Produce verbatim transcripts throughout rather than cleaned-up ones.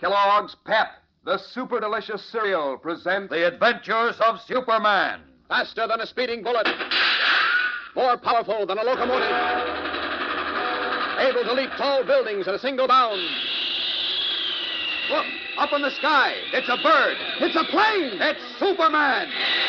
Kellogg's Pep, the super delicious cereal, presents The Adventures of Superman. Faster than a speeding bullet. More powerful than a locomotive. Able to leap tall buildings in a single bound. Look, up in the sky. It's a bird. It's a plane. It's Superman.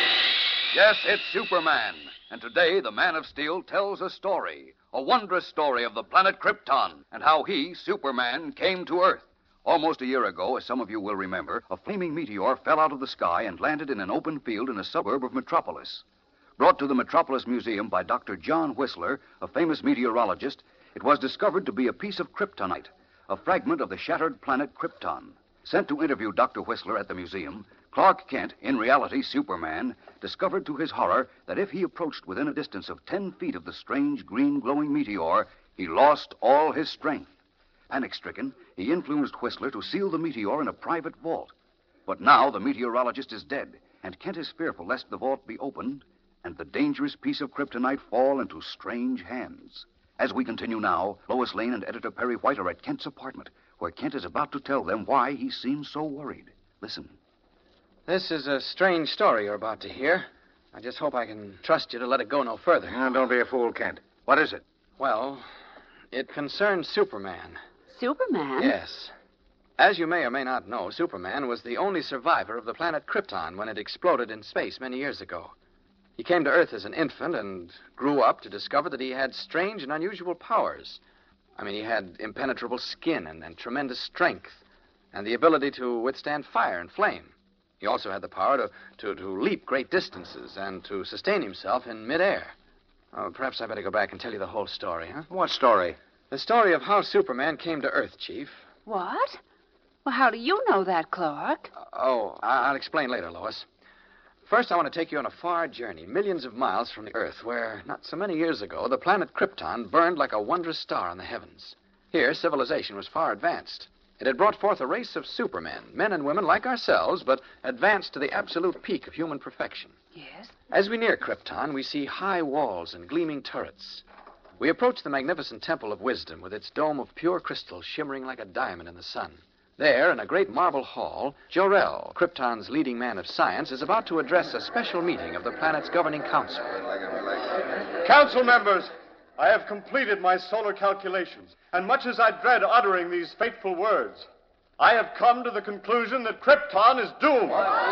Yes, it's Superman. And today, the Man of Steel tells a story, a wondrous story of the planet Krypton and how he, Superman, came to Earth. Almost a year ago, as some of you will remember, a flaming meteor fell out of the sky and landed in an open field in a suburb of Metropolis. Brought to the Metropolis Museum by Doctor John Whistler, a famous meteorologist, it was discovered to be a piece of kryptonite, a fragment of the shattered planet Krypton. Sent to interview Doctor Whistler at the museum, Clark Kent, in reality Superman, discovered to his horror that if he approached within a distance of ten feet of the strange green glowing meteor, he lost all his strength. Panic-stricken, he influenced Whistler to seal the meteor in a private vault. But now the meteorologist is dead, and Kent is fearful lest the vault be opened and the dangerous piece of kryptonite fall into strange hands. As we continue now, Lois Lane and Editor Perry White are at Kent's apartment, where Kent is about to tell them why he seems so worried. Listen. This is a strange story you're about to hear. I just hope I can trust you to let it go no further. Now, don't be a fool, Kent. What is it? Well, it concerns Superman. Superman? Yes. As you may or may not know, Superman was the only survivor of the planet Krypton when it exploded in space many years ago. He came to Earth as an infant and grew up to discover that he had strange and unusual powers. I mean, he had impenetrable skin and, and tremendous strength and the ability to withstand fire and flame. He also had the power to, to, to leap great distances and to sustain himself in midair. Oh, perhaps I better go back and tell you the whole story, huh? What story? The story of how Superman came to Earth, Chief. What? Well, how do you know that, Clark? Uh, oh, I- I'll explain later, Lois. First, I want to take you on a far journey, millions of miles from the Earth, where, not so many years ago, the planet Krypton burned like a wondrous star in the heavens. Here, civilization was far advanced. It had brought forth a race of supermen, men and women like ourselves, but advanced to the absolute peak of human perfection. Yes? As we near Krypton, we see high walls and gleaming turrets. We approach the magnificent Temple of Wisdom with its dome of pure crystal shimmering like a diamond in the sun. There, in a great marble hall, Jor-El, Krypton's leading man of science, is about to address a special meeting of the planet's governing council. Council members, I have completed my solar calculations, and much as I dread uttering these fateful words, I have come to the conclusion that Krypton is doomed.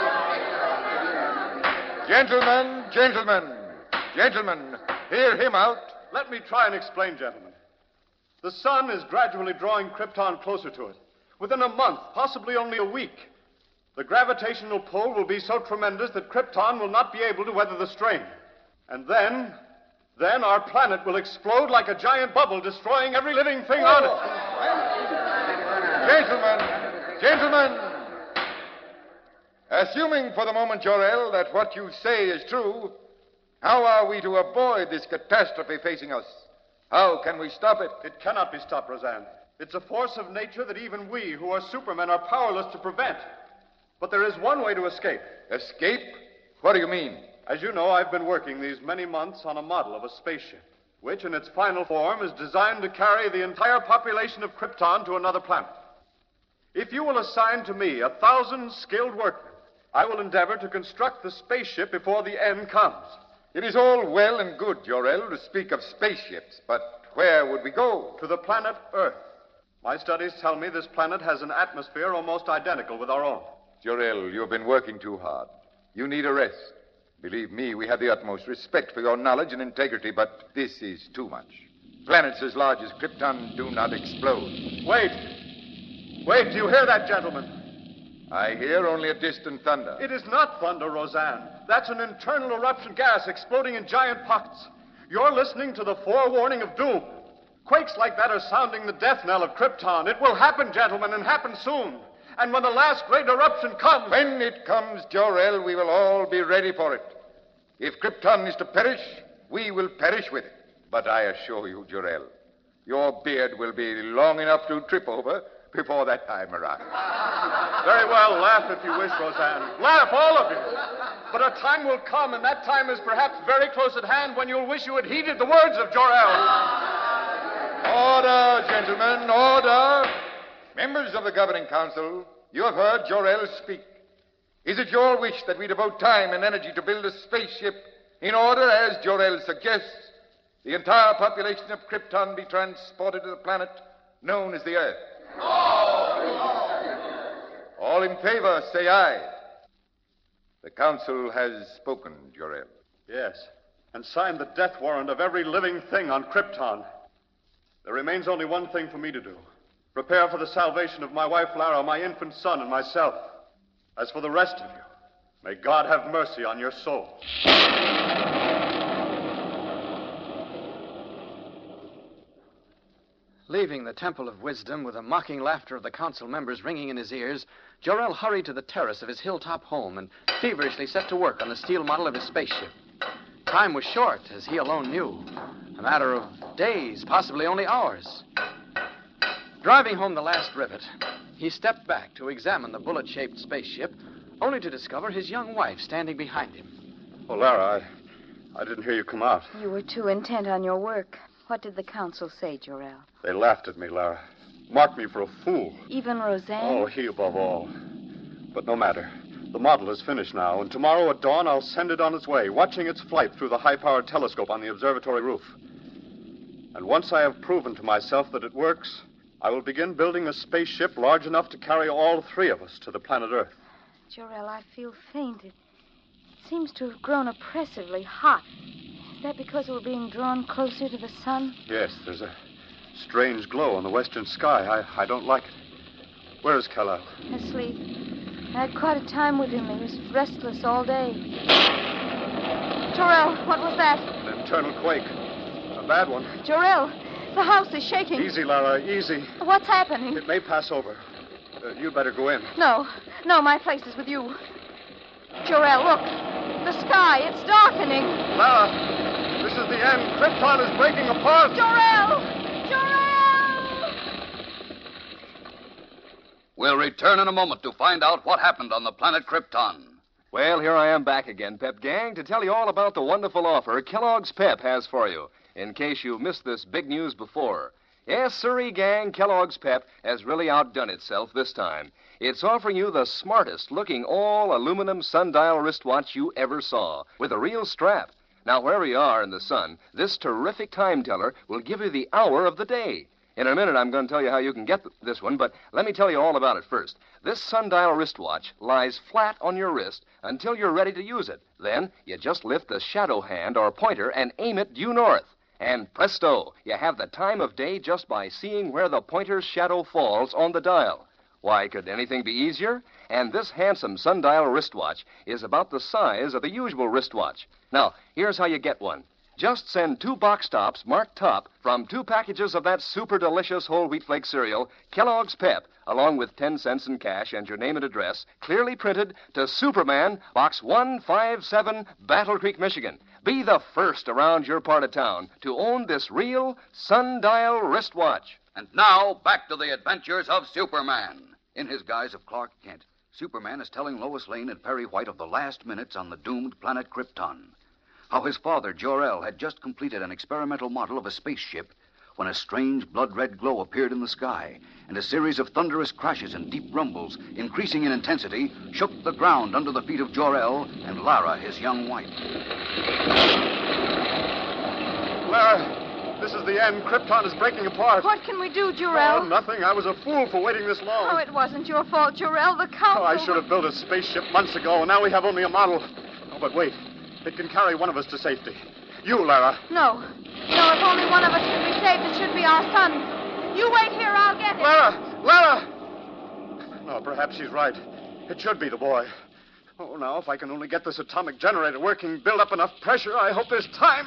Gentlemen, gentlemen, gentlemen, hear him out. Let me try and explain, gentlemen. The sun is gradually drawing Krypton closer to it. Within a month, possibly only a week, the gravitational pull will be so tremendous that Krypton will not be able to weather the strain. And then, then our planet will explode like a giant bubble, destroying every living thing on Gentlemen, it. gentlemen, assuming for the moment, Jor-El, that what you say is true, how are we to avoid this catastrophe facing us? How can we stop it? It cannot be stopped, Roseanne. It's a force of nature that even we, who are supermen, are powerless to prevent. But there is one way to escape. Escape? What do you mean? As you know, I've been working these many months on a model of a spaceship, which in its final form is designed to carry the entire population of Krypton to another planet. If you will assign to me a thousand skilled workmen, I will endeavor to construct the spaceship before the end comes. It is all well and good, Jor-El, to speak of spaceships, but where would we go? To the planet Earth. My studies tell me this planet has an atmosphere almost identical with our own. Jor-El, you've been working too hard. You need a rest. Believe me, we have the utmost respect for your knowledge and integrity, but this is too much. Planets as large as Krypton do not explode. Wait. Wait, do you hear that, gentlemen? I hear only a distant thunder. It is not thunder, Roseanne. That's an internal eruption gas exploding in giant pockets. You're listening to the forewarning of doom. Quakes like that are sounding the death knell of Krypton. It will happen, gentlemen, and happen soon. And when the last great eruption comes... When it comes, Jor-El, we will all be ready for it. If Krypton is to perish, we will perish with it. But I assure you, Jor-El, your beard will be long enough to trip over before that time arrives. Very well, laugh if you wish, Roseanne. Laugh, all of you. But a time will come, and that time is perhaps very close at hand, when you'll wish you had heeded the words of Jor-El. Order, gentlemen, order. Members of the governing council, you have heard Jor-El speak. Is it your wish that we devote time and energy to build a spaceship in order, as Jor-El suggests, the entire population of Krypton be transported to the planet known as the Earth? All in favor, say aye. The council has spoken, Jor-El. Yes, and signed the death warrant of every living thing on Krypton. There remains only one thing for me to do. Prepare for the salvation of my wife Lara, my infant son, and myself. As for the rest of you, may God have mercy on your souls. Leaving the Temple of Wisdom with the mocking laughter of the council members ringing in his ears, Jor-El hurried to the terrace of his hilltop home and feverishly set to work on the steel model of his spaceship. Time was short, as he alone knew. A matter of days, possibly only hours. Driving home the last rivet, he stepped back to examine the bullet-shaped spaceship, only to discover his young wife standing behind him. Oh, Lara, I, I didn't hear you come out. You were too intent on your work. What did the council say, Jor-El? They laughed at me, Lara. Marked me for a fool. Even Roseanne? Oh, he above all. But no matter. The model is finished now, and tomorrow at dawn I'll send it on its way, watching its flight through the high-powered telescope on the observatory roof. And once I have proven to myself that it works, I will begin building a spaceship large enough to carry all three of us to the planet Earth. Jor-El, I feel faint. It seems to have grown oppressively hot. Is that because we're being drawn closer to the sun? Yes, there's a strange glow in the western sky. I, I don't like it. Where is Kal-El? Asleep. I had quite a time with him. He was restless all day. Jor-El, what was that? An internal quake. A bad one. Jor-El, the house is shaking. Easy, Lara, easy. What's happening? It may pass over. Uh, you'd better go in. No, no, my place is with you. Jor-El, look. The sky, it's darkening. Lara, this is the end. Krypton is breaking apart. Jor-El! Jor-El! We'll return in a moment to find out what happened on the planet Krypton. Well, here I am back again, Pep Gang, to tell you all about the wonderful offer Kellogg's Pep has for you, in case you missed this big news before. Yes, sirree, gang, Kellogg's Pep has really outdone itself this time. It's offering you the smartest-looking all-aluminum sundial wristwatch you ever saw, with a real strap. Now, wherever you are in the sun, this terrific time teller will give you the hour of the day. In a minute, I'm going to tell you how you can get this one, but let me tell you all about it first. This sundial wristwatch lies flat on your wrist until you're ready to use it. Then, you just lift the shadow hand or pointer and aim it due north. And presto, you have the time of day just by seeing where the pointer's shadow falls on the dial. Why, could anything be easier? And this handsome sundial wristwatch is about the size of the usual wristwatch. Now, here's how you get one. Just send two box tops marked top from two packages of that super delicious whole wheat flake cereal, Kellogg's Pep, along with ten cents in cash and your name and address, clearly printed to Superman, Box one five seven, Battle Creek, Michigan. Be the first around your part of town to own this real sundial wristwatch. And now, back to the adventures of Superman. In his guise of Clark Kent, Superman is telling Lois Lane and Perry White of the last minutes on the doomed planet Krypton. How his father, Jor-El, had just completed an experimental model of a spaceship when a strange blood-red glow appeared in the sky, and a series of thunderous crashes and deep rumbles, increasing in intensity, shook the ground under the feet of Jor-El and Lara, his young wife. Lara, this is the end. Krypton is breaking apart. What can we do, Jor-El? Oh, nothing. I was a fool for waiting this long. Oh, it wasn't your fault, Jor-El. The council... Oh, I should have built a spaceship months ago, and now we have only a model. Oh, but wait. It can carry one of us to safety. You, Lara. No. No, if only one of us can be saved, it should be our son. You wait here, I'll get it. Lara! Lara! No, perhaps she's right. It should be the boy. Oh, now, if I can only get this atomic generator working, build up enough pressure, I hope there's time.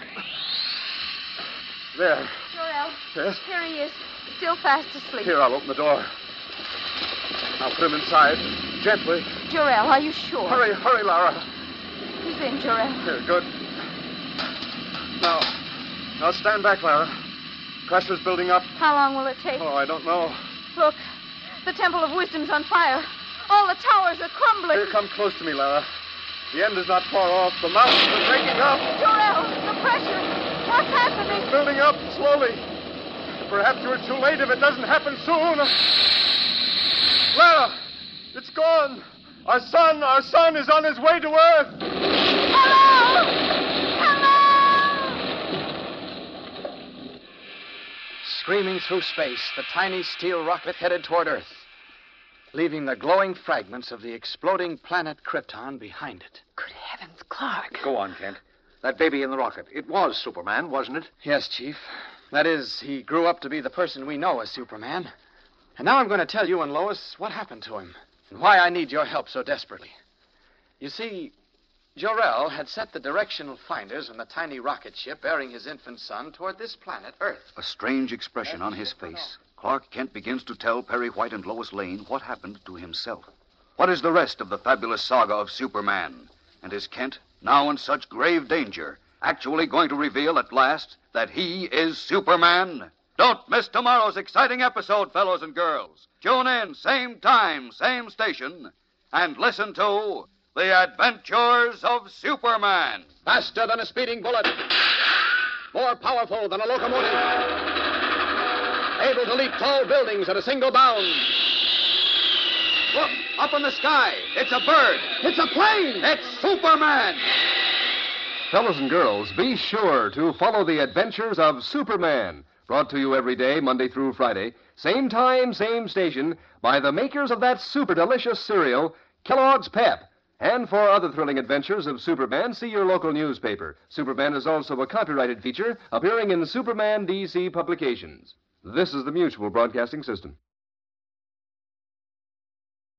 There. Jor-El. Yes? Here he is, still fast asleep. Here, I'll open the door. I'll put him inside. Gently. Jor-El, are you sure? Hurry, hurry, Lara. He's in, Jor-El. Here, good. Now, now stand back, Lara. Pressure's building up. How long will it take? Oh, I don't know. Look, the Temple of Wisdom's on fire. All the towers are crumbling. Here, come close to me, Lara. The end is not far off. The mountains are breaking up. Jor-El, the pressure. What's happening? It's building up slowly. Perhaps you're too late if it doesn't happen soon. Clara! It's gone! Our son, our son is on his way to Earth! Hello! Hello! Screaming through space, the tiny steel rocket headed toward Earth, leaving the glowing fragments of the exploding planet Krypton behind it. Good heavens, Clark. Go on, Kent. That baby in the rocket. It was Superman, wasn't it? Yes, Chief. That is, he grew up to be the person we know as Superman. And now I'm going to tell you and Lois what happened to him and why I need your help so desperately. You see, Jor-El had set the directional finders on the tiny rocket ship bearing his infant son toward this planet, Earth. A strange expression on his face. Clark Kent begins to tell Perry White and Lois Lane what happened to himself. What is the rest of the fabulous saga of Superman? And is Kent, now in such grave danger, actually going to reveal at last that he is Superman? Don't miss tomorrow's exciting episode, fellows and girls. Tune in, same time, same station, and listen to The Adventures of Superman. Faster than a speeding bullet. More powerful than a locomotive. Able to leap tall buildings at a single bound. Look, up in the sky. It's a bird. It's a plane. It's Superman. Fellows and girls, be sure to follow the adventures of Superman, brought to you every day, Monday through Friday, same time, same station, by the makers of that super delicious cereal, Kellogg's Pep. And for other thrilling adventures of Superman, see your local newspaper. Superman is also a copyrighted feature appearing in Superman D C publications. This is the Mutual Broadcasting System.